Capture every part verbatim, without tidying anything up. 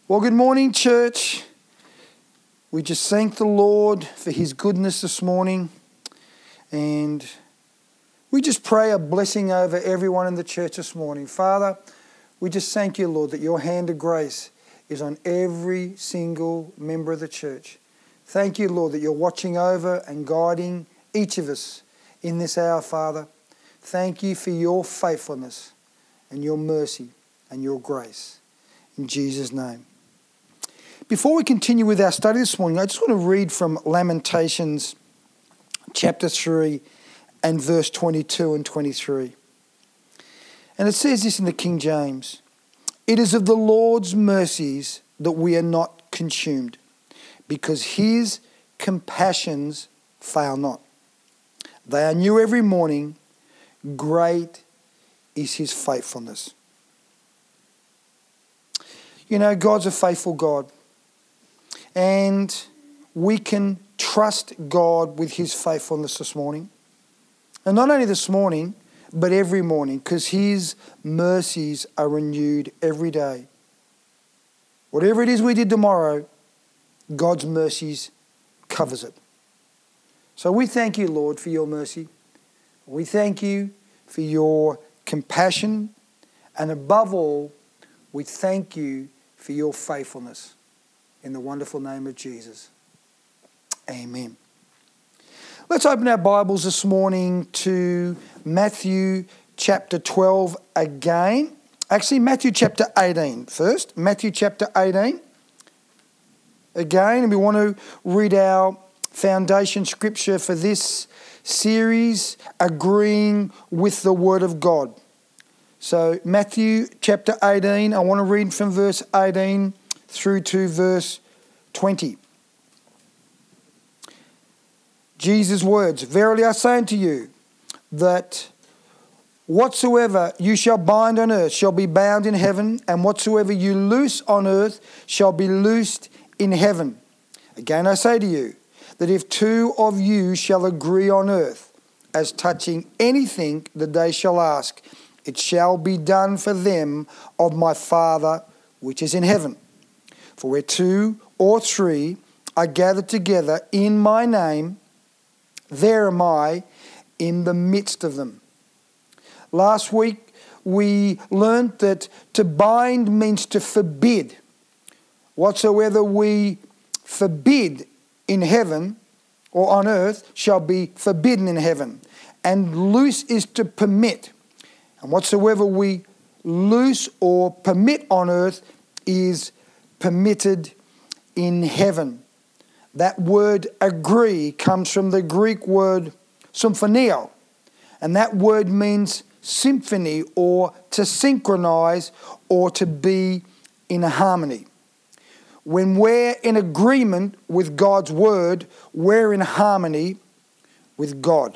Well, good morning, church. We just thank the Lord for his goodness this morning. And we just pray a blessing over everyone in the church this morning. Father, we just thank you, Lord, that your hand of grace is on every single member of the church. Thank you, Lord, that you're watching over and guiding each of us in this hour, Father. Thank you for your faithfulness and your mercy and your grace. In Jesus' name. Before we continue with our study this morning, I just want to read from Lamentations chapter three and verse twenty-two and twenty-three. And it says this in the King James: "It is of the Lord's mercies that we are not consumed, because his compassions fail not. They are new every morning. Great is his faithfulness." You know, God's a faithful God. And we can trust God with his faithfulness this morning. And not only this morning, but every morning, because his mercies are renewed every day. Whatever it is we did tomorrow, God's mercies covers it. So we thank you, Lord, for your mercy. We thank you for your compassion. And above all, we thank you for your faithfulness. In the wonderful name of Jesus. Amen. Let's open our Bibles this morning to Matthew chapter twelve again. Actually, Matthew chapter eighteen first. Matthew chapter eighteen. Again, and we want to read our foundation scripture for this series, agreeing with the Word of God. So Matthew chapter eighteen, I want to read from verse eighteen through to verse twenty. Jesus' words: "Verily I say unto you, that whatsoever you shall bind on earth shall be bound in heaven, and whatsoever you loose on earth shall be loosed in heaven. Again I say to you, that if two of you shall agree on earth, as touching anything that they shall ask, it shall be done for them of my Father which is in heaven. For where two or three are gathered together in my name, there am I in the midst of them." Last week we learnt that to bind means to forbid. Whatsoever we forbid in heaven or on earth shall be forbidden in heaven. And loose is to permit. And whatsoever we loose or permit on earth is permitted in heaven. That word agree comes from the Greek word symphonio, and that word means symphony, or to synchronize, or to be in harmony. When we're in agreement with God's word, we're in harmony with God.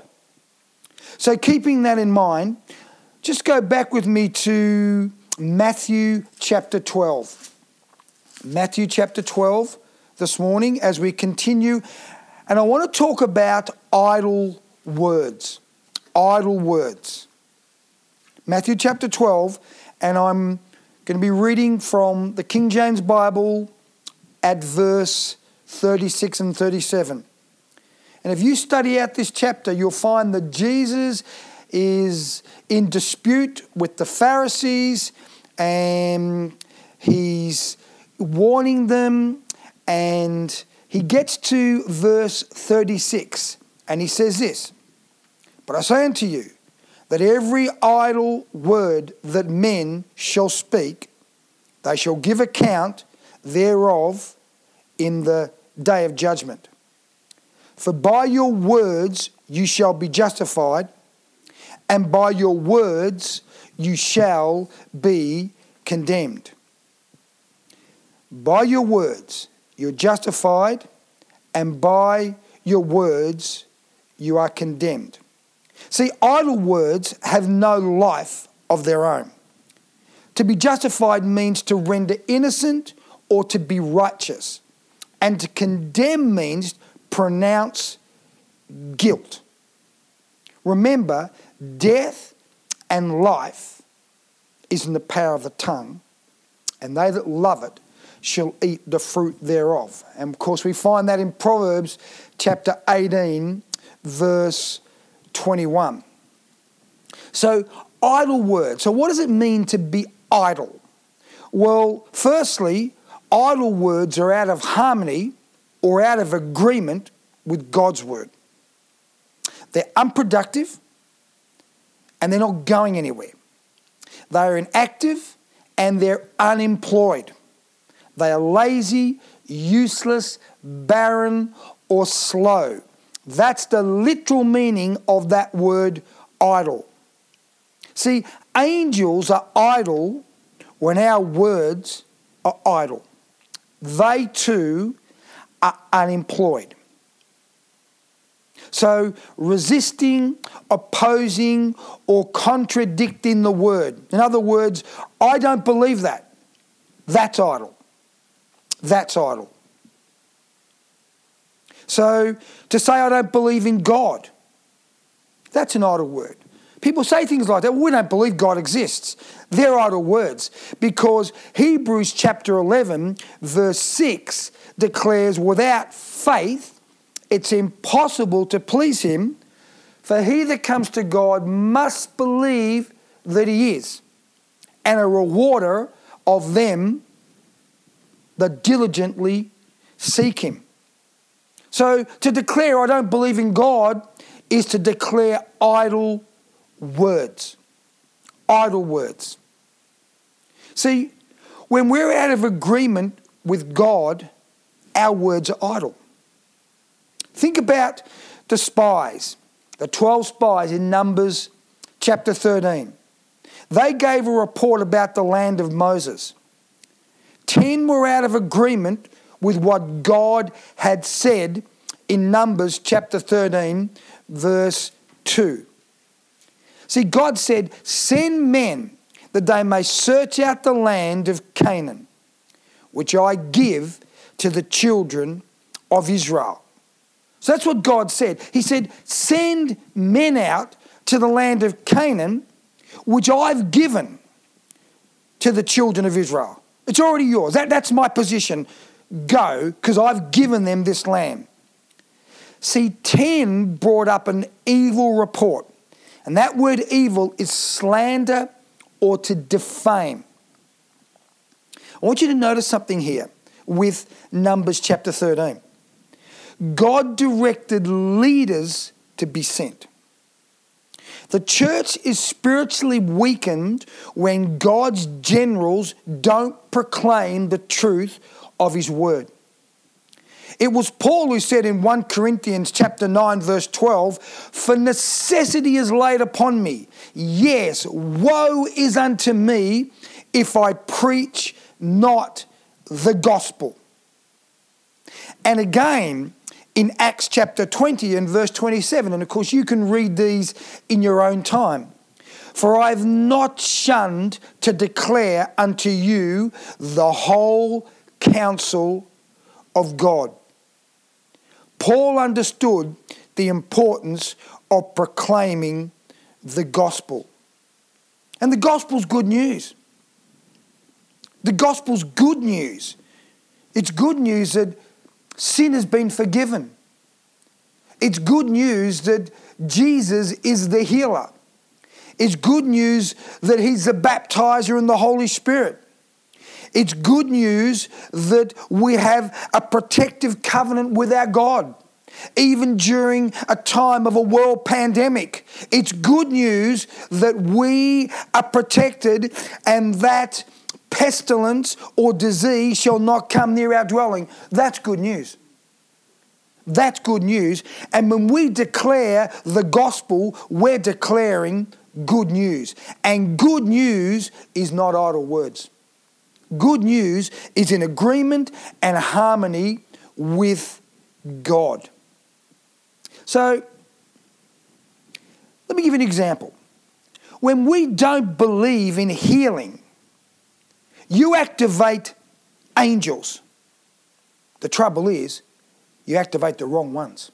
So keeping that in mind, just go back with me to Matthew chapter twelve. Matthew chapter twelve this morning as we continue. And I want to talk about idle words. Idle words. Matthew chapter twelve, and I'm going to be reading from the King James Bible at verse thirty-six and thirty-seven. And if you study out this chapter, you'll find that Jesus is in dispute with the Pharisees, and he's warning them, and he gets to verse thirty-six, and he says this: "But I say unto you, that every idle word that men shall speak, they shall give account thereof in the day of judgment. For by your words you shall be justified, and by your words you shall be condemned." By your words you're justified, and by your words you are condemned. See, idle words have no life of their own. To be justified means to render innocent or to be righteous. And to condemn means pronounce guilt. Remember, death and life is in the power of the tongue, and they that love it shall eat the fruit thereof. And of course we find that in Proverbs chapter eighteen, verse twenty-one. So idle words. So what does it mean to be idle? Well, firstly, idle words are out of harmony or out of agreement with God's word. They're unproductive and they're not going anywhere. They are inactive and they're unemployed. They are lazy, useless, barren, or slow. That's the literal meaning of that word idle. See, angels are idle when our words are idle. They too are unemployed. So resisting, opposing, or contradicting the word. In other words, I don't believe that. That's idle. That's idle. So to say I don't believe in God, that's an idle word. People say things like that. Well, we don't believe God exists. They're idle words because Hebrews chapter eleven verse six declares without faith it's impossible to please him, for he that comes to God must believe that he is, and a rewarder of them that diligently seek him. So to declare I don't believe in God is to declare idle words. Idle words. See, when we're out of agreement with God, our words are idle. Think about the spies, the twelve spies in Numbers chapter thirteen. They gave a report about the land of Moses. Ten were out of agreement with what God had said in Numbers chapter thirteen, verse two. See, God said, send men that they may search out the land of Canaan, which I give to the children of Israel. So that's what God said. He said, send men out to the land of Canaan, which I've given to the children of Israel. It's already yours. That, that's my position. Go, because I've given them this land. See, ten brought up an evil report. And that word evil is slander or to defame. I want you to notice something here with Numbers chapter thirteen. God directed leaders to be sent. The church is spiritually weakened when God's generals don't proclaim the truth of his word. It was Paul who said in First Corinthians chapter nine verse twelve, for necessity is laid upon me. Yes, woe is unto me if I preach not the gospel. And again, in Acts chapter twenty and verse twenty-seven, and of course you can read these in your own time. For I have not shunned to declare unto you the whole counsel of God. Paul understood the importance of proclaiming the gospel. And the gospel's good news. The gospel's good news. It's good news that sin has been forgiven. It's good news that Jesus is the healer. It's good news that he's the baptizer in the Holy Spirit. It's good news that we have a protective covenant with our God, even during a time of a world pandemic. It's good news that we are protected and that pestilence or disease shall not come near our dwelling. That's good news. That's good news. And when we declare the gospel, we're declaring good news. And good news is not idle words. Good news is in agreement and harmony with God. So, let me give you an example. When we don't believe in healing, you activate angels. The trouble is, you activate the wrong ones.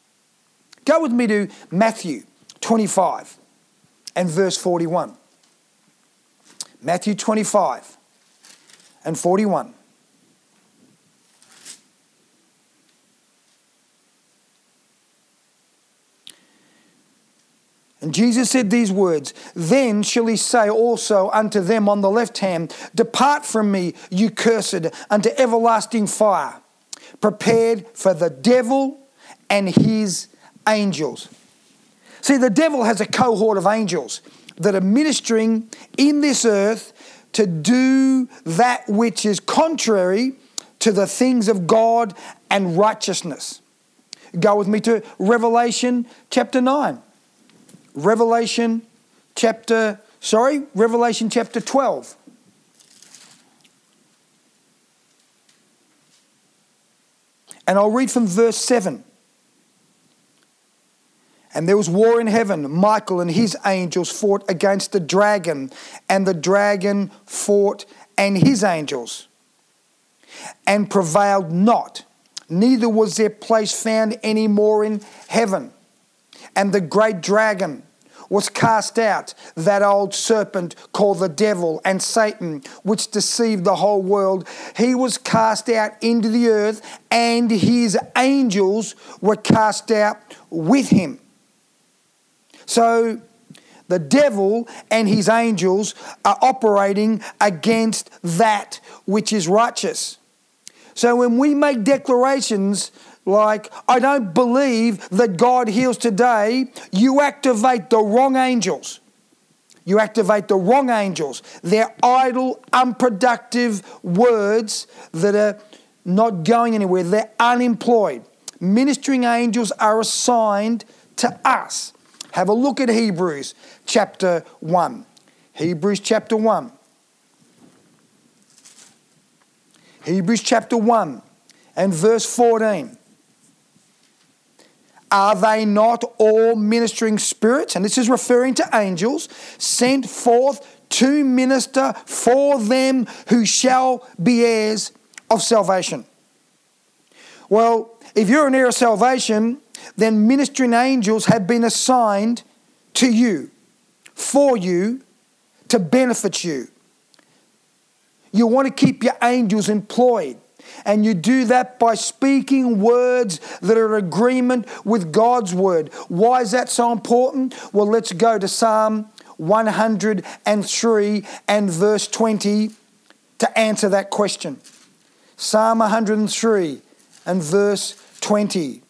Go with me to Matthew twenty-five and verse forty-one. Matthew twenty-five and forty-one. And Jesus said these words, then shall he say also unto them on the left hand, depart from me, you cursed, unto everlasting fire, prepared for the devil and his angels. See, the devil has a cohort of angels that are ministering in this earth to do that which is contrary to the things of God and righteousness. Go with me to Revelation chapter nine. Revelation chapter, sorry, Revelation chapter twelve. And I'll read from verse seven. And there was war in heaven. Michael and his angels fought against the dragon, and the dragon fought and his angels, and prevailed not. Neither was their place found any more in heaven. And the great dragon was cast out, that old serpent called the devil and Satan, which deceived the whole world. He was cast out into the earth, and his angels were cast out with him. So the devil and his angels are operating against that which is righteous. So when we make declarations like, I don't believe that God heals today, you activate the wrong angels. You activate the wrong angels. They're idle, unproductive words that are not going anywhere. They're unemployed. Ministering angels are assigned to us. Have a look at Hebrews chapter one. Hebrews chapter one. Hebrews chapter one and verse fourteen. Are they not all ministering spirits? And this is referring to angels, sent forth to minister for them who shall be heirs of salvation. Well, if you're an heir of salvation, then ministering angels have been assigned to you, for you, to benefit you. You want to keep your angels employed. And you do that by speaking words that are in agreement with God's word. Why is that so important? Well, let's go to Psalm one hundred three and verse twenty to answer that question. Psalm one hundred three and verse twenty.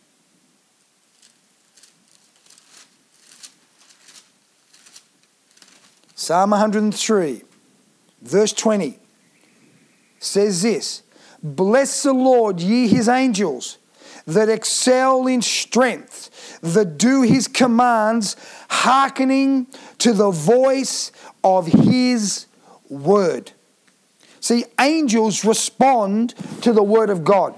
Psalm one hundred three, verse twenty, says this, bless the Lord, ye his angels, that excel in strength, that do his commands, hearkening to the voice of his word. See, angels respond to the word of God.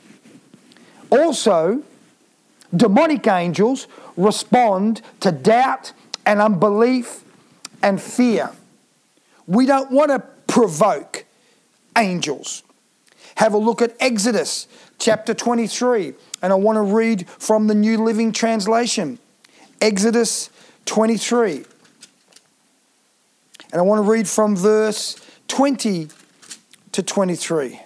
Also, demonic angels respond to doubt and unbelief and fear. We don't want to provoke angels. Have a look at Exodus chapter twenty-three, and I want to read from the New Living Translation. Exodus twenty-three. And I want to read from verse twenty to twenty-three.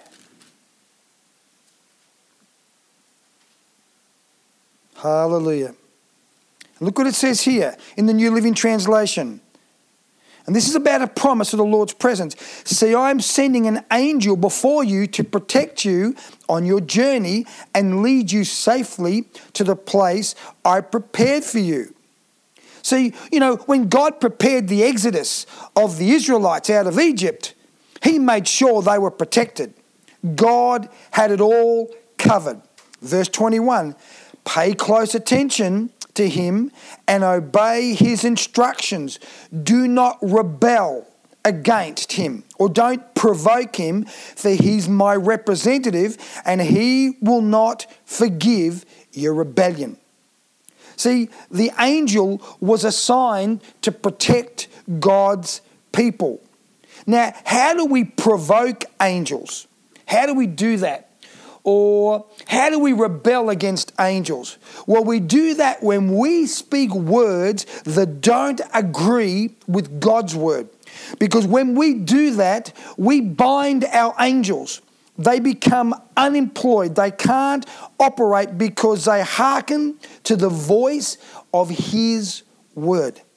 Hallelujah. Look what it says here in the New Living Translation. And this is about a promise of the Lord's presence. See, I am sending an angel before you to protect you on your journey and lead you safely to the place I prepared for you. See, you know, when God prepared the exodus of the Israelites out of Egypt, he made sure they were protected. God had it all covered. Verse twenty-one, pay close attention to him and obey his instructions. Do not rebel against him, or don't provoke him, for he's my representative and he will not forgive your rebellion. See, the angel was assigned to protect God's people. Now, how do we provoke angels? How do we do that? Or how do we rebel against angels? Well, we do that when we speak words that don't agree with God's word. Because when we do that, we bind our angels. They become unemployed. They can't operate because they hearken to the voice of his word.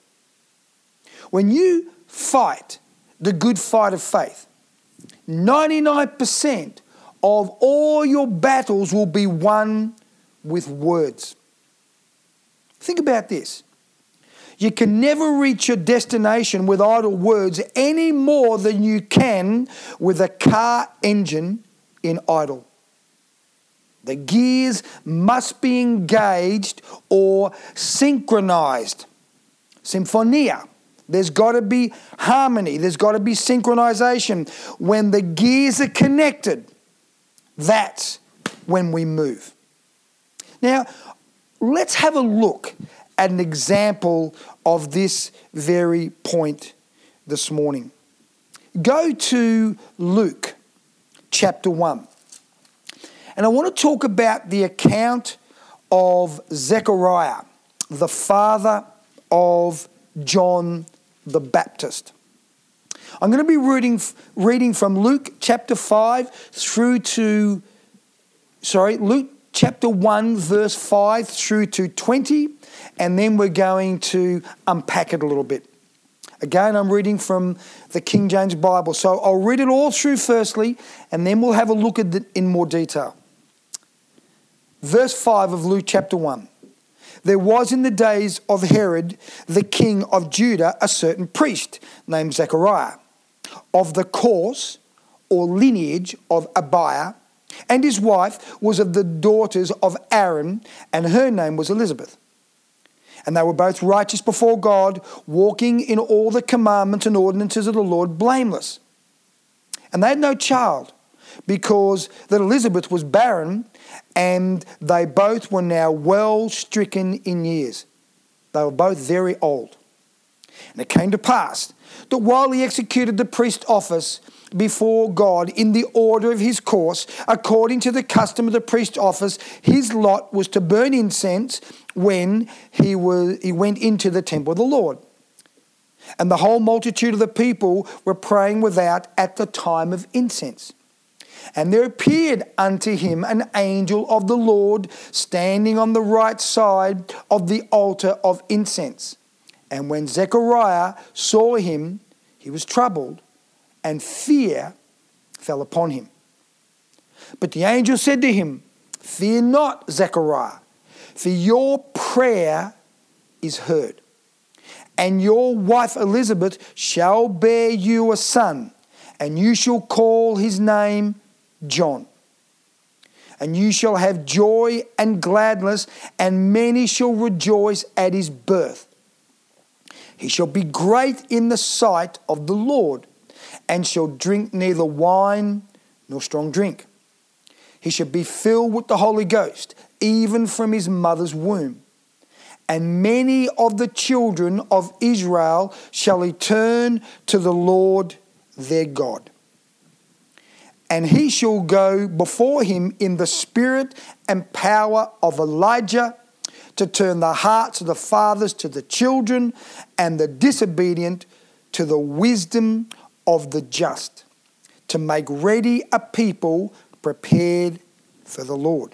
When you fight the good fight of faith, ninety-nine percent of all your battles will be won with words. Think about this. You can never reach your destination with idle words any more than you can with a car engine in idle. The gears must be engaged or synchronized. Symphonia. There's got to be harmony. There's got to be synchronization. When the gears are connected, that's when we move. Now, let's have a look at an example of this very point this morning. Go to Luke chapter one. And I want to talk about the account of Zechariah, the father of John the Baptist. I'm going to be reading, reading from Luke chapter five through to, sorry, Luke chapter one, verse five through to twenty, and then we're going to unpack it a little bit. Again, I'm reading from the King James Bible, so I'll read it all through firstly, and then we'll have a look at it in more detail. Verse five of Luke chapter one. There was in the days of Herod, the king of Judah, a certain priest named Zechariah, of the course or lineage of Abiah, and his wife was of the daughters of Aaron, and her name was Elizabeth. And they were both righteous before God, walking in all the commandments and ordinances of the Lord blameless. And they had no child, because that Elizabeth was barren, and they both were now well stricken in years. They were both very old. And it came to pass that while he executed the priest's office before God in the order of his course, according to the custom of the priest's office, his lot was to burn incense when he was he went into the temple of the Lord. And the whole multitude of the people were praying without at the time of incense. And there appeared unto him an angel of the Lord standing on the right side of the altar of incense. And when Zechariah saw him, he was troubled, and fear fell upon him. But the angel said to him, Fear not, Zechariah, for your prayer is heard. And your wife Elizabeth shall bear you a son, and you shall call his name John. And you shall have joy and gladness, and many shall rejoice at his birth. He shall be great in the sight of the Lord, and shall drink neither wine nor strong drink. He shall be filled with the Holy Ghost, even from his mother's womb. And many of the children of Israel shall he turn to the Lord their God. And he shall go before him in the spirit and power of Elijah, to turn the hearts of the fathers to the children, and the disobedient to the wisdom of the just, to make ready a people prepared for the Lord.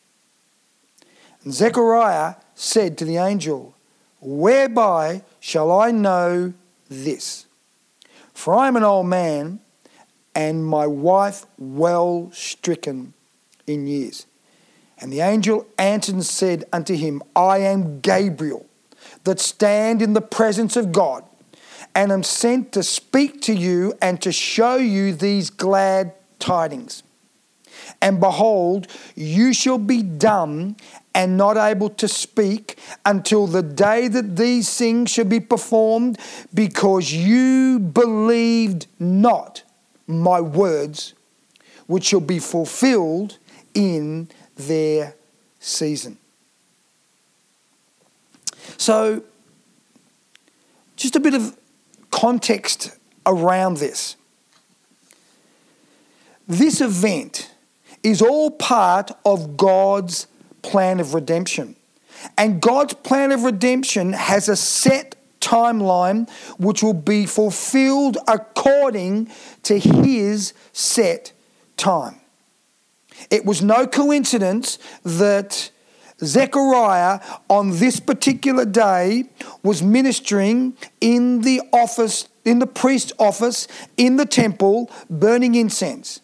And Zechariah said to the angel, Whereby shall I know this? For I am an old man, and my wife well stricken in years. And the angel answered and said unto him, I am Gabriel, that stand in the presence of God, and am sent to speak to you and to show you these glad tidings. And behold, you shall be dumb and not able to speak until the day that these things shall be performed, because you believed not my words, which shall be fulfilled in their season. So, just a bit of context around this. This event is all part of God's plan of redemption. And God's plan of redemption has a set timeline which will be fulfilled according to his set time. It was no coincidence that Zechariah on this particular day was ministering in the office, in the priest's office, in the temple, burning incense.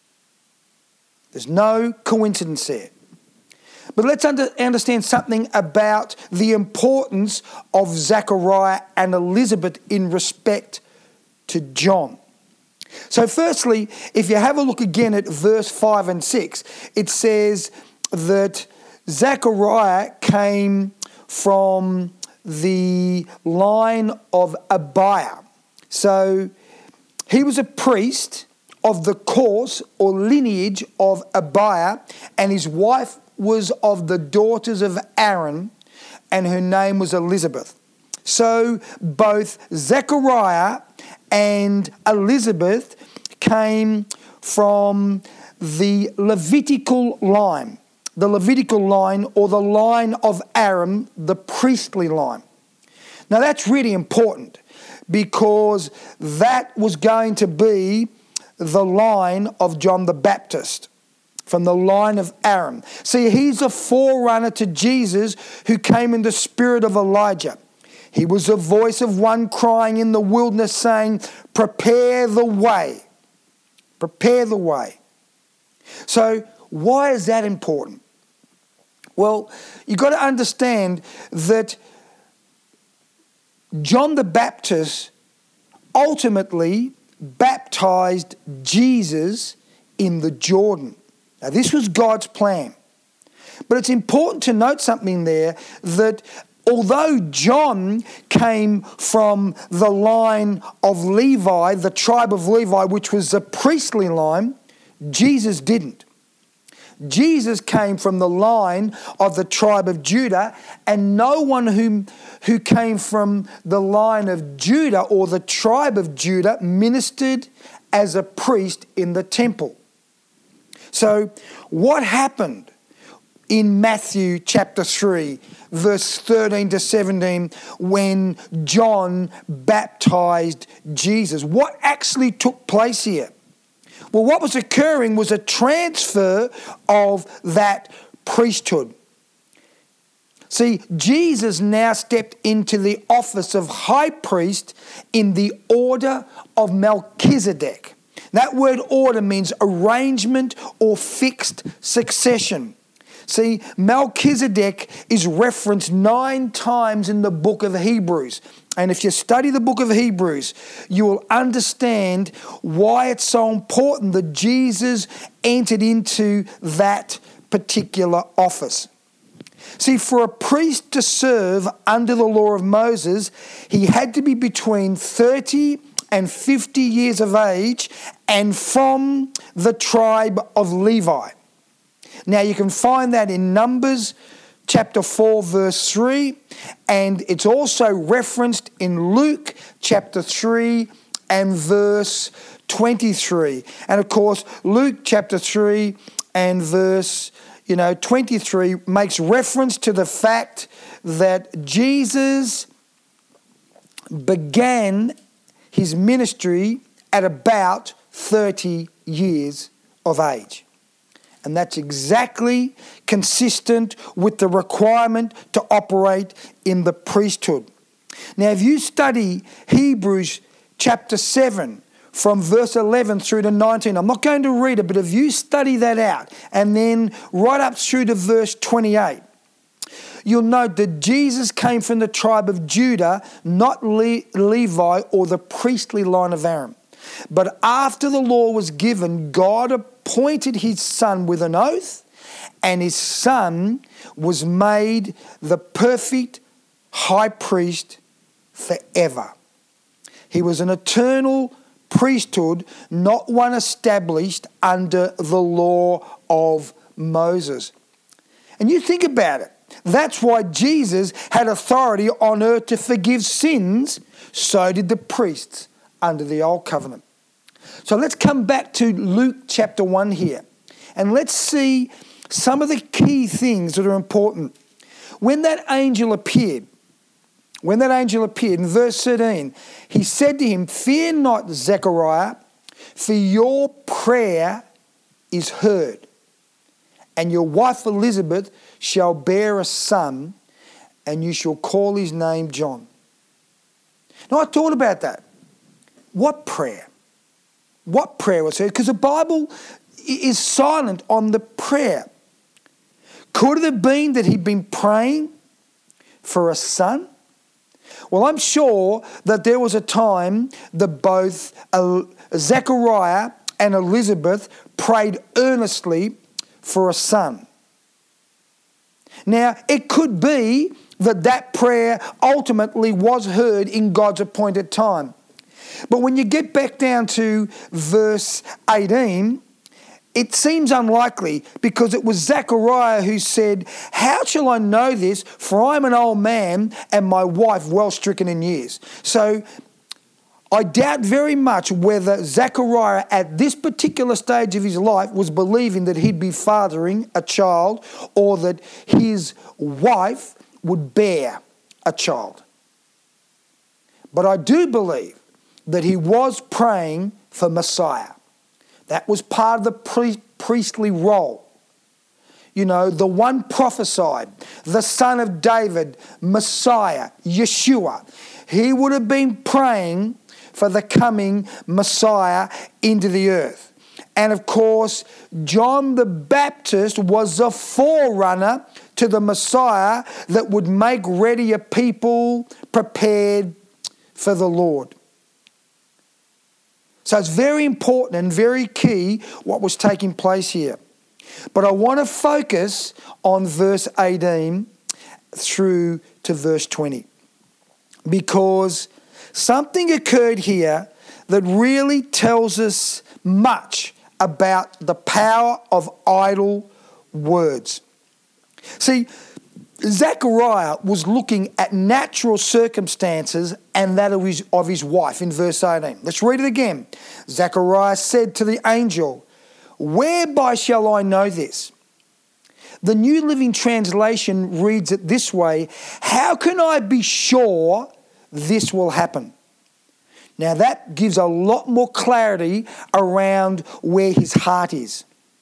There's no coincidence there. But let's under, understand something about the importance of Zechariah and Elizabeth in respect to John. So firstly, if you have a look again at verse five and six, it says that Zechariah came from the line of Abiah. So he was a priest of the course or lineage of Abiah, and his wife was of the daughters of Aaron, and her name was Elizabeth. So both Zechariah and Elizabeth came from the Levitical line, the Levitical line or the line of Aaron, the priestly line. Now that's really important because that was going to be the line of John the Baptist, from the line of Aaron. See, he's a forerunner to Jesus who came in the spirit of Elijah. He was the voice of one crying in the wilderness saying, prepare the way. Prepare the way. So why is that important? Well, you've got to understand that John the Baptist ultimately baptized Jesus in the Jordan. Now, this was God's plan. But it's important to note something there, that although John came from the line of Levi, the tribe of Levi, which was the priestly line, Jesus didn't. Jesus came from the line of the tribe of Judah, and no one who, who came from the line of Judah or the tribe of Judah ministered as a priest in the temple. So what happened in Matthew chapter three, verse thirteen to seventeen, when John baptized Jesus? What actually took place here? Well, what was occurring was a transfer of that priesthood. See, Jesus now stepped into the office of high priest in the order of Melchizedek. That word order means arrangement or fixed succession. See, Melchizedek is referenced nine times in the book of Hebrews. And if you study the book of Hebrews, you will understand why it's so important that Jesus entered into that particular office. See, for a priest to serve under the law of Moses, he had to be between thirty and fifty years of age and from the tribe of Levi. Now you can find that in Numbers chapter four, verse three, and it's also referenced in Luke chapter three and verse twenty-three. And of course, Luke chapter three and verse, you know, twenty-three makes reference to the fact that Jesus began his ministry at about thirty years of age. And that's exactly consistent with the requirement to operate in the priesthood. Now, if you study Hebrews chapter seven from verse eleven through to nineteen, I'm not going to read it, but if you study that out and then right up through to verse twenty-eight, you'll note that Jesus came from the tribe of Judah, not Le- Levi or the priestly line of Aaron. But after the law was given, God appointed his son with an oath, and his son was made the perfect high priest forever. He was an eternal priesthood, not one established under the law of Moses. And you think about it. That's why Jesus had authority on earth to forgive sins. So did the priests under the old covenant. So let's come back to Luke chapter one here. And let's see some of the key things that are important. When that angel appeared, when that angel appeared in verse thirteen, he said to him, "Fear not, Zechariah, for your prayer is heard, and your wife Elizabeth shall bear a son, and you shall call his name John. Now, I thought about that. What prayer? What prayer was heard? Because the Bible is silent on the prayer. Could it have been that he'd been praying for a son? Well, I'm sure that there was a time that both Zechariah and Elizabeth prayed earnestly for a son. Now, it could be that that prayer ultimately was heard in God's appointed time. But when you get back down to verse eighteen, it seems unlikely, because it was Zechariah who said, "How shall I know this? For I am an old man and my wife well stricken in years." So I doubt very much whether Zechariah at this particular stage of his life was believing that he'd be fathering a child, or that his wife would bear a child. But I do believe that he was praying for Messiah. That was part of the pri- priestly role. You know, the one prophesied, the son of David, Messiah, Yeshua. He would have been praying for the coming Messiah into the earth. And of course, John the Baptist was the forerunner to the Messiah that would make ready a people prepared for the Lord. So it's very important and very key what was taking place here. But I want to focus on verse eighteen through to verse twenty, because something occurred here that really tells us much about the power of idle words. See, Zechariah was looking at natural circumstances and that of his, of his wife in verse eighteen. Let's read it again. Zechariah said to the angel, "Whereby shall I know this?" The New Living Translation reads it this way: "How can I be sure this will happen?" Now that gives a lot more clarity around where his heart is.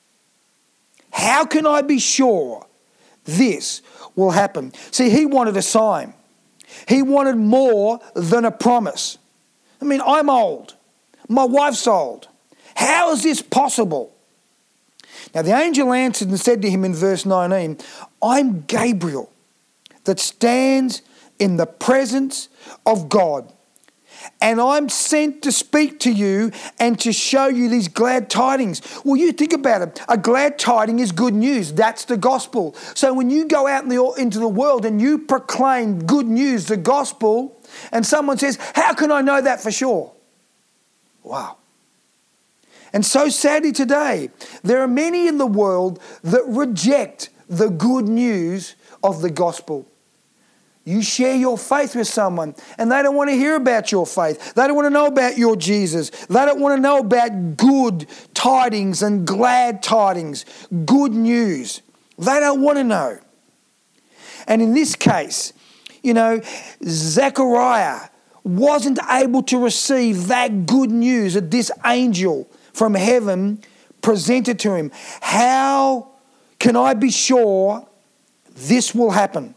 How can I be sure this will happen? See, he wanted a sign. He wanted more than a promise. I mean, I'm old. My wife's old. How is this possible? Now the angel answered and said to him in verse nineteen, "I'm Gabriel that stands in the presence of God. And I'm sent to speak to you and to show you these glad tidings." Well, you think about it. A glad tiding is good news. That's the gospel. So when you go out in the, into the world and you proclaim good news, the gospel, and someone says, "How can I know that for sure?" Wow. And so sadly today, there are many in the world that reject the good news of the gospel. You share your faith with someone and they don't want to hear about your faith. They don't want to know about your Jesus. They don't want to know about good tidings and glad tidings, good news. They don't want to know. And in this case, you know, Zechariah wasn't able to receive that good news that this angel from heaven presented to him. How can I be sure this will happen?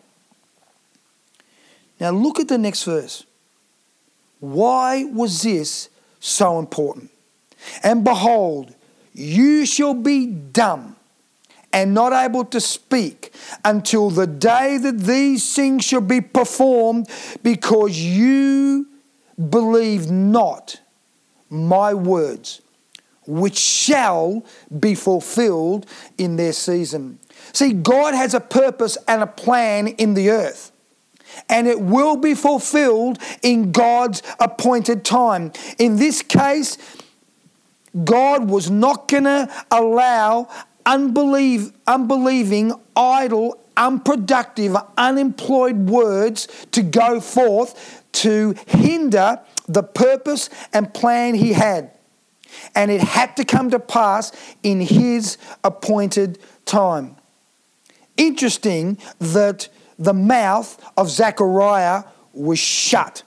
Now look at the next verse. Why was this so important? "And behold, you shall be dumb and not able to speak until the day that these things shall be performed, because you believe not my words, which shall be fulfilled in their season." See, God has a purpose and a plan in the earth, and it will be fulfilled in God's appointed time. In this case, God was not going to allow unbelieve, unbelieving, idle, unproductive, unemployed words to go forth to hinder the purpose and plan he had. And it had to come to pass in his appointed time. Interesting that the mouth of Zechariah was shut.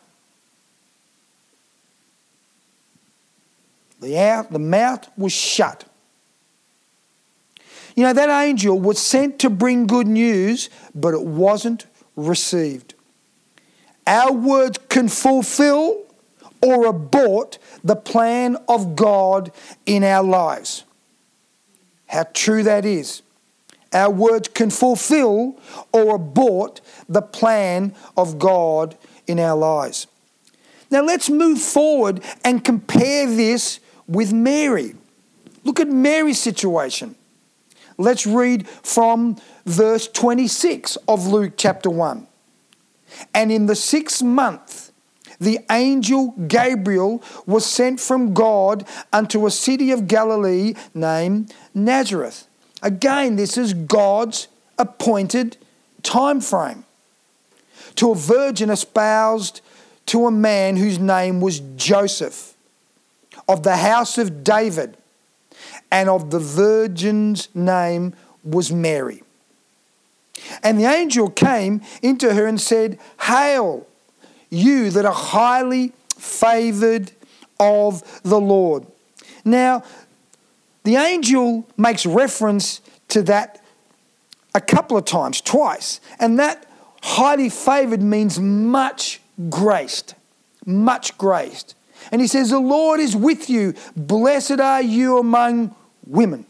The mouth was shut. You know, that angel was sent to bring good news, but it wasn't received. Our words can fulfill or abort the plan of God in our lives. How true that is. Our words can fulfill or abort the plan of God in our lives. Now let's move forward and compare this with Mary. Look at Mary's situation. Let's read from verse twenty-six of Luke chapter one. And in the sixth month, the angel Gabriel was sent from God unto a city of Galilee named Nazareth. Again, this is God's appointed time frame. To a virgin espoused to a man whose name was Joseph, of the house of David, and of the virgin's name was Mary. And the angel came into her and said, Hail, you that are highly favoured of the Lord. Now, the angel makes reference to that a couple of times, twice. And that highly favoured means much graced, much graced. And he says, the Lord is with you. Blessed are you among women.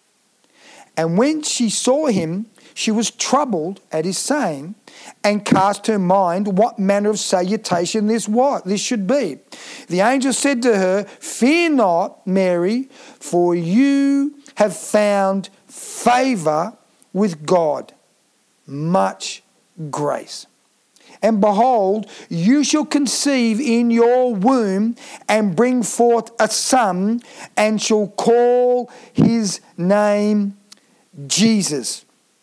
And when she saw him, she was troubled at his saying, and cast her mind what manner of salutation this was, this should be. The angel said to her, Fear not, Mary, for you have found favour with God, much grace. And behold, you shall conceive in your womb and bring forth a son, and shall call his name Jesus.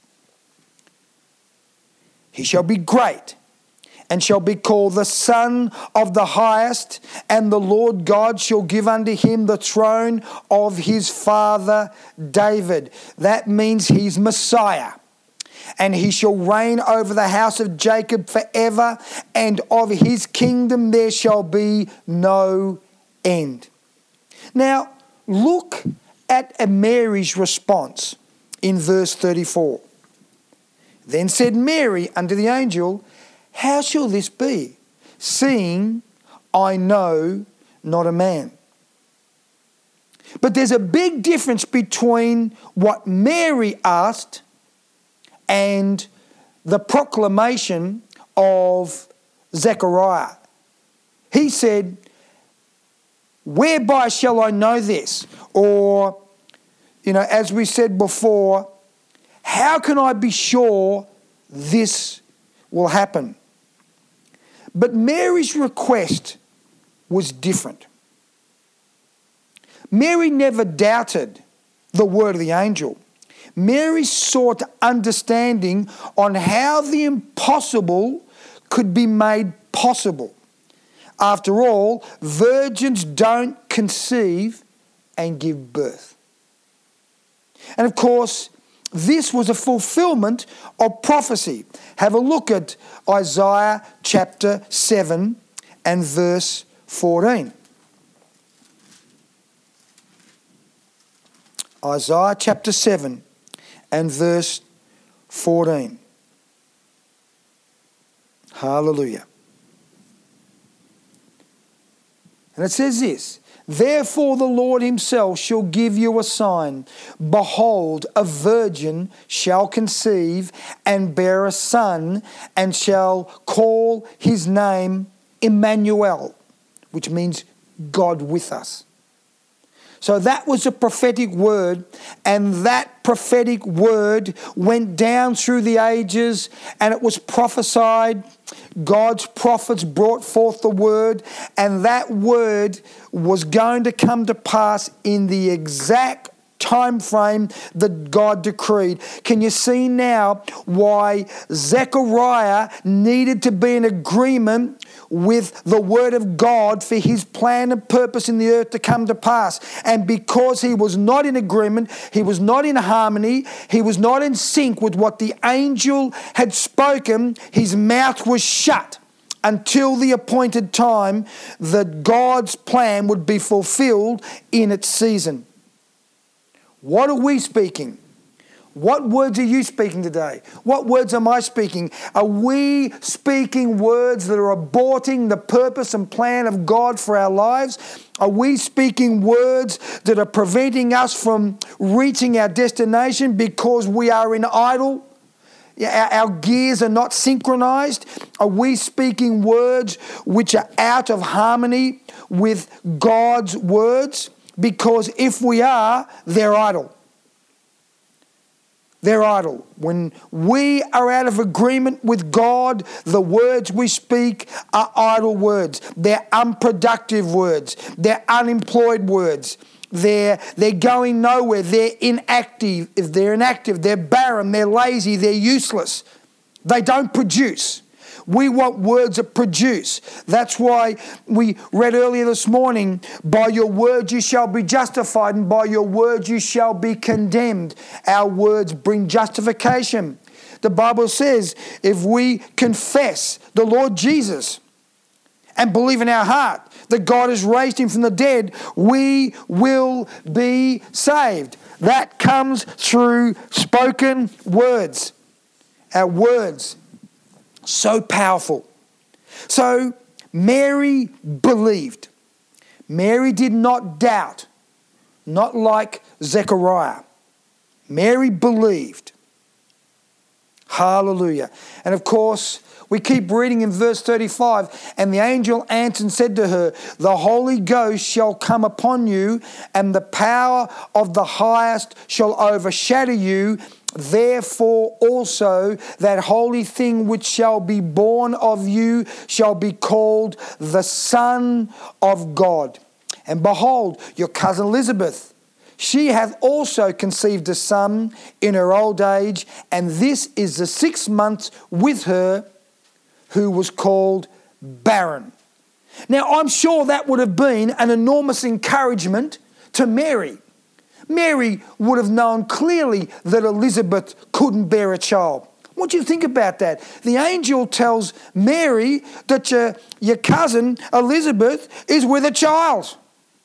He shall be great, and shall be called the Son of the Highest, and the Lord God shall give unto him the throne of his father David. That means he's Messiah. And he shall reign over the house of Jacob forever, and of his kingdom there shall be no end. Now, look at Mary's response in verse thirty-four. Then said Mary unto the angel, How shall this be, seeing I know not a man? But there's a big difference between what Mary asked and the proclamation of Zechariah. He said, Whereby shall I know this? Or, you know, as we said before, how can I be sure this will happen? But Mary's request was different. Mary never doubted the word of the angel. Mary sought understanding on how the impossible could be made possible. After all, virgins don't conceive and give birth. And of course, this was a fulfillment of prophecy. Have a look at Isaiah chapter seven and verse fourteen. Isaiah chapter seven and verse fourteen. Hallelujah. And it says this, Therefore the Lord himself shall give you a sign. Behold, a virgin shall conceive and bear a son, and shall call his name Emmanuel, which means God with us. So that was a prophetic word, and that prophetic word went down through the ages, and it was prophesied. God's prophets brought forth the word, and that word was going to come to pass in the exact time frame that God decreed. Can you see now why Zechariah needed to be in agreement with the word of God for his plan and purpose in the earth to come to pass? And because he was not in agreement, he was not in harmony, he was not in sync with what the angel had spoken, his mouth was shut until the appointed time that God's plan would be fulfilled in its season. What are we speaking? What words are you speaking today? What words am I speaking? Are we speaking words that are aborting the purpose and plan of God for our lives? Are we speaking words that are preventing us from reaching our destination because we are in idle? Our gears are not synchronized? Are we speaking words which are out of harmony with God's words? Because if we are, they're idle. They're idle. When we are out of agreement with God, the words we speak are idle words. They're unproductive words. They're unemployed words. They're, they're going nowhere. They're inactive. If they're inactive, they're barren, they're lazy, they're useless. They don't produce. We want words that produce. That's why we read earlier this morning, by your words you shall be justified, and by your words you shall be condemned. Our words bring justification. The Bible says if we confess the Lord Jesus and believe in our heart that God has raised him from the dead, we will be saved. That comes through spoken words. Our words, so powerful. So Mary believed. Mary did not doubt, not like Zechariah. Mary believed. Hallelujah. And of course, we keep reading in verse thirty-five, and the angel answered and said to her, the Holy Ghost shall come upon you, and the power of the highest shall overshadow you. Therefore also that holy thing which shall be born of you shall be called the Son of God. And behold, your cousin Elizabeth, she hath also conceived a son in her old age, and this is the sixth month with her, who was called barren. Now I'm sure that would have been an enormous encouragement to Mary. Mary would have known clearly that Elizabeth couldn't bear a child. What do you think about that? The angel tells Mary that your, your cousin Elizabeth is with a child.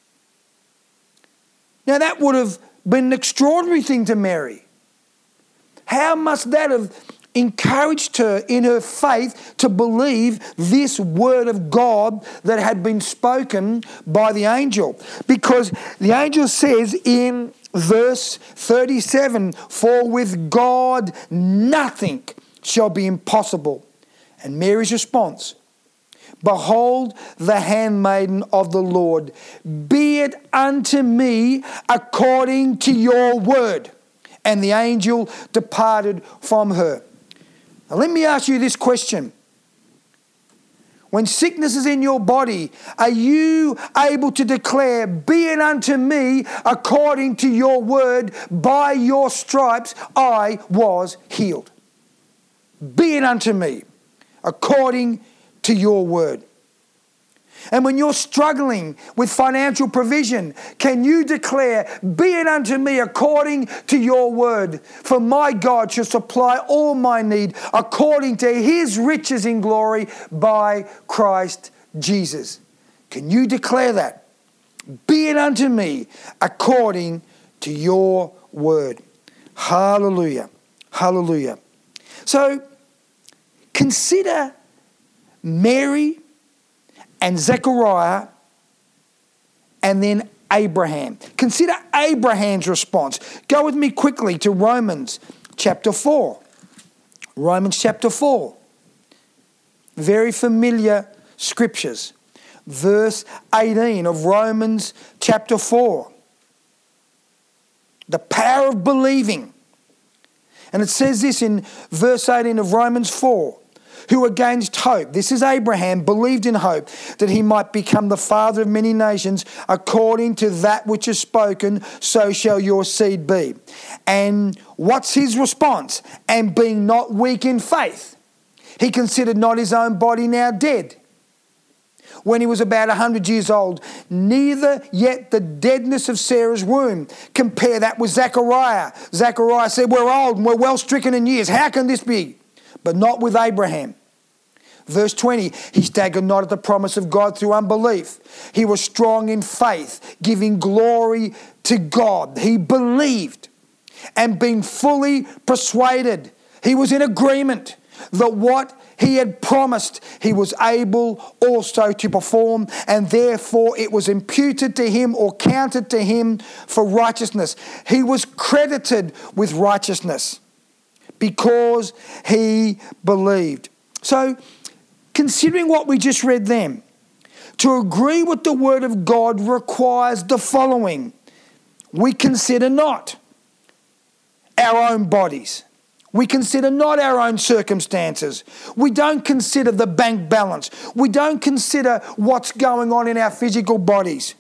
Now that would have been an extraordinary thing to Mary. How must that have encouraged her in her faith to believe this word of God that had been spoken by the angel? Because the angel says in verse thirty-seven, for with God nothing shall be impossible. And Mary's response, behold the handmaiden of the Lord, be it unto me according to your word. And the angel departed from her. Now let me ask you this question. When sickness is in your body, are you able to declare, be it unto me according to your word, by your stripes I was healed? Be it unto me according to your word. And when you're struggling with financial provision, can you declare, be it unto me according to your word, for my God shall supply all my need according to his riches in glory by Christ Jesus. Can you declare that? Be it unto me according to your word. Hallelujah. Hallelujah. So consider Mary and Zechariah, and then Abraham. Consider Abraham's response. Go with me quickly to Romans chapter four. Romans chapter four. Very familiar scriptures. Verse eighteen of Romans chapter four. The power of believing. And it says this in verse eighteen of Romans four. Who against hope, this is Abraham, believed in hope that he might become the father of many nations, according to that which is spoken, so shall your seed be. And what's his response? And being not weak in faith, he considered not his own body now dead, when he was about a hundred years old, neither yet the deadness of Sarah's womb. Compare that with Zechariah. Zechariah said, we're old and we're well stricken in years. How can this be? But not with Abraham. Verse twenty, he staggered not at the promise of God through unbelief. He was strong in faith, giving glory to God. He believed. and being fully persuaded, he was in agreement that what he had promised he was able also to perform, and therefore it was imputed to him or counted to him for righteousness. He was credited with righteousness because he believed. So, considering what we just read then, to agree with the word of God requires the following. We consider not our own bodies. We consider not our own circumstances. We don't consider the bank balance. We don't consider what's going on in our physical bodies.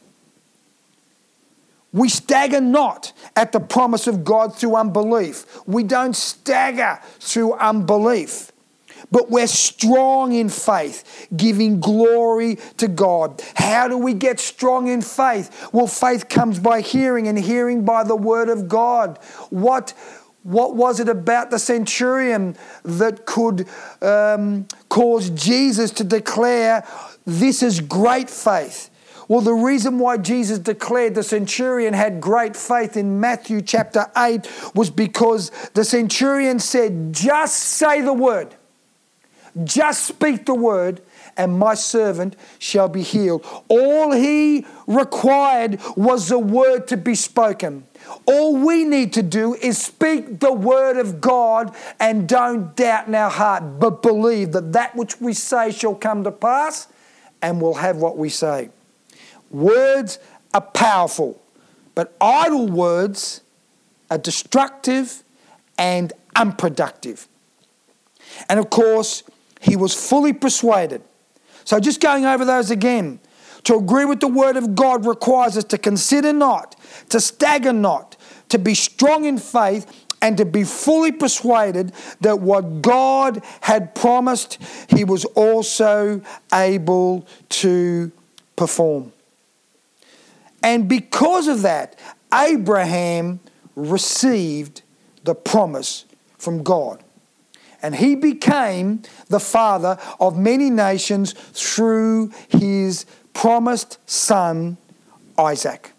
We stagger not at the promise of God through unbelief. We don't stagger through unbelief. But we're strong in faith, giving glory to God. How do we get strong in faith? Well, faith comes by hearing, and hearing by the word of God. What What was it about the centurion that could um, cause Jesus to declare, this is great faith? Well, the reason why Jesus declared the centurion had great faith in Matthew chapter eight was because the centurion said, just say the word. Just speak the word, and my servant shall be healed. All he required was the word to be spoken. All we need to do is speak the word of God and don't doubt in our heart, but believe that that which we say shall come to pass, and we'll have what we say. Words are powerful, but idle words are destructive and unproductive. And of course, he was fully persuaded. So just going over those again. To agree with the word of God requires us to consider not, to stagger not, to be strong in faith, and to be fully persuaded that what God had promised, he was also able to perform. And because of that, Abraham received the promise from God. And he became the father of many nations through his promised son, Isaac.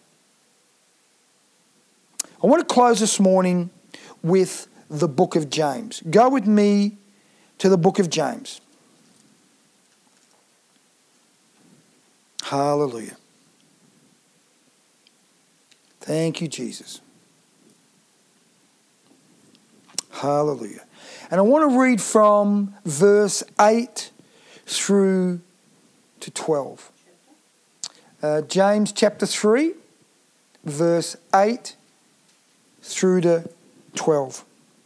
I want to close this morning with the book of James. Go with me to the book of James. Hallelujah. Thank you, Jesus. Hallelujah. And I want to read from verse eight through to twelve. Uh, James chapter three, verse eight through to twelve.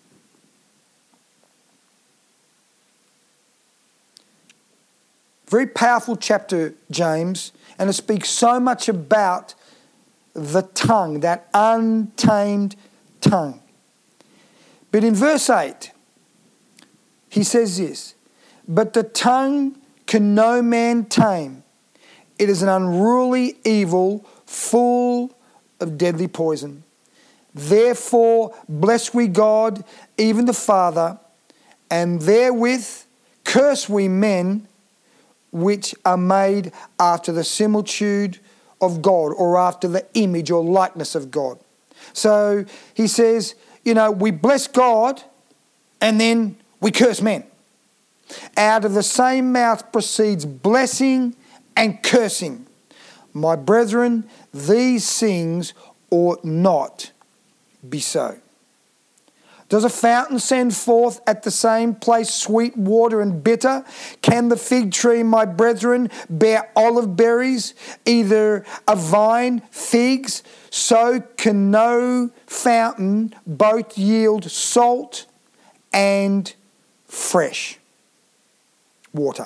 Very powerful chapter, James, and it speaks so much about the tongue, that untamed tongue. But in verse eight, he says this, but the tongue can no man tame. It is an unruly evil, full of deadly poison. Therefore bless we God, even the Father, and therewith curse we men which are made after the similitude of God, or after the image or likeness of God. So he says, you know, we bless God and then we curse men. Out of the same mouth proceeds blessing and cursing. My brethren, these things ought not be so. Does a fountain send forth at the same place sweet water and bitter? Can the fig tree, my brethren, bear olive berries, either a vine figs? So can no fountain both yield salt and fresh water.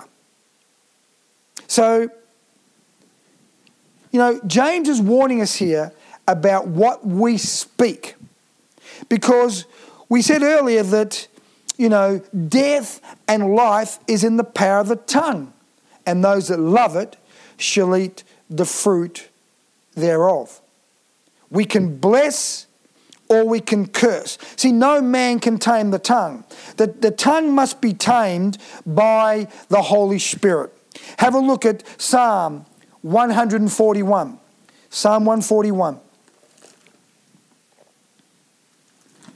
So, you know, James is warning us here about what we speak. Because we said earlier that, you know, death and life is in the power of the tongue, and those that love it shall eat the fruit thereof. We can bless or we can curse. See, no man can tame the tongue. The, the tongue must be tamed by the Holy Spirit. Have a look at Psalm one forty-one. Psalm one forty-one.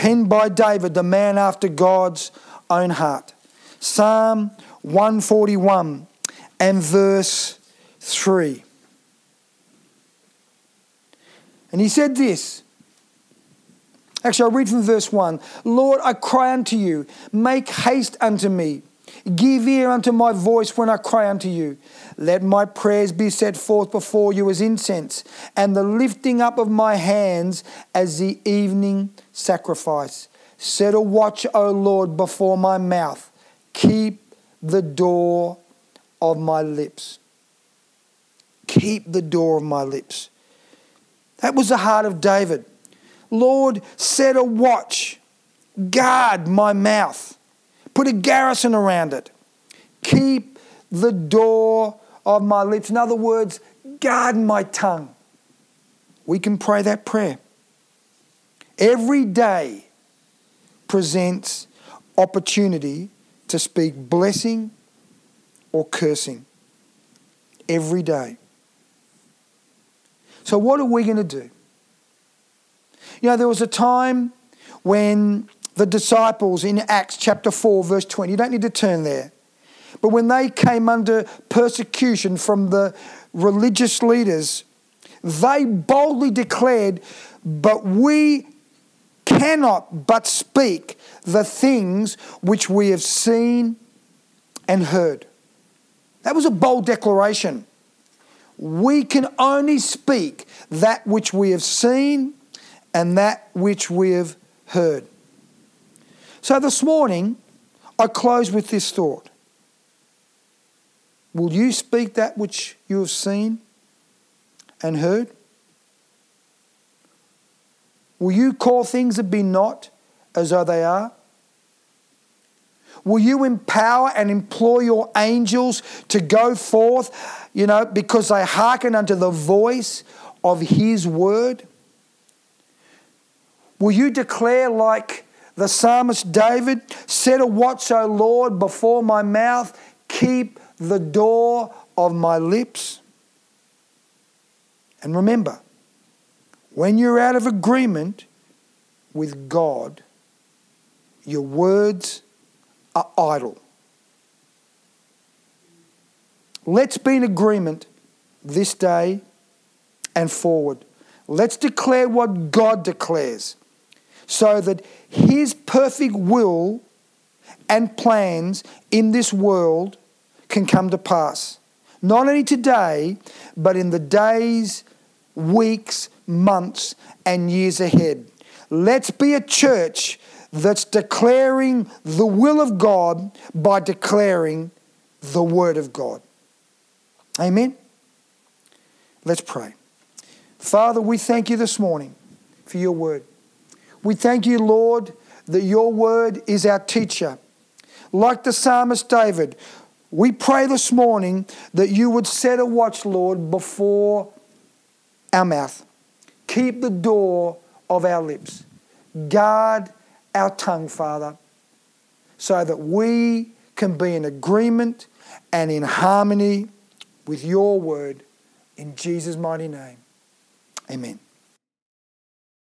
penned by David, the man after God's own heart. Psalm one forty-one and verse three. And he said this. Actually, I'll read from verse one. Lord, I cry unto you. Make haste unto me. Give ear unto my voice when I cry unto you. Let my prayers be set forth before you as incense, and the lifting up of my hands as the evening sacrifice. Set a watch, O Lord, before my mouth. Keep the door of my lips. Keep the door of my lips. That was the heart of David. Lord, set a watch. Guard my mouth. Put a garrison around it. Keep the door of my lips. In other words, guard my tongue. We can pray that prayer. Every day presents opportunity to speak blessing or cursing. Every day. So what are we going to do? You know, there was a time when the disciples in Acts chapter four, verse twenty, you don't need to turn there, but when they came under persecution from the religious leaders, they boldly declared, but we cannot but speak the things which we have seen and heard. That was a bold declaration. We can only speak that which we have seen and that which we have heard. So this morning, I close with this thought. Will you speak that which you have seen and heard? Will you call things that be not as though they are? Will you empower and employ your angels to go forth, you know, because they hearken unto the voice of His word? Will you declare like the psalmist David, set a watch, O Lord, before my mouth, keep the door of my lips? And remember, when you're out of agreement with God, your words are idle. Let's be in agreement this day and forward. Let's declare what God declares so that His perfect will and plans in this world can come to pass. Not only today, but in the days, weeks, months, and years ahead. Let's be a church that's declaring the will of God by declaring the word of God. Amen? Let's pray. Father, we thank you this morning for your word. We thank you, Lord, that your word is our teacher. Like the psalmist David, we pray this morning that you would set a watch, Lord, before our mouth. Keep the door of our lips. Guard our tongue, Father, so that we can be in agreement and in harmony with your word. In Jesus' mighty name, amen.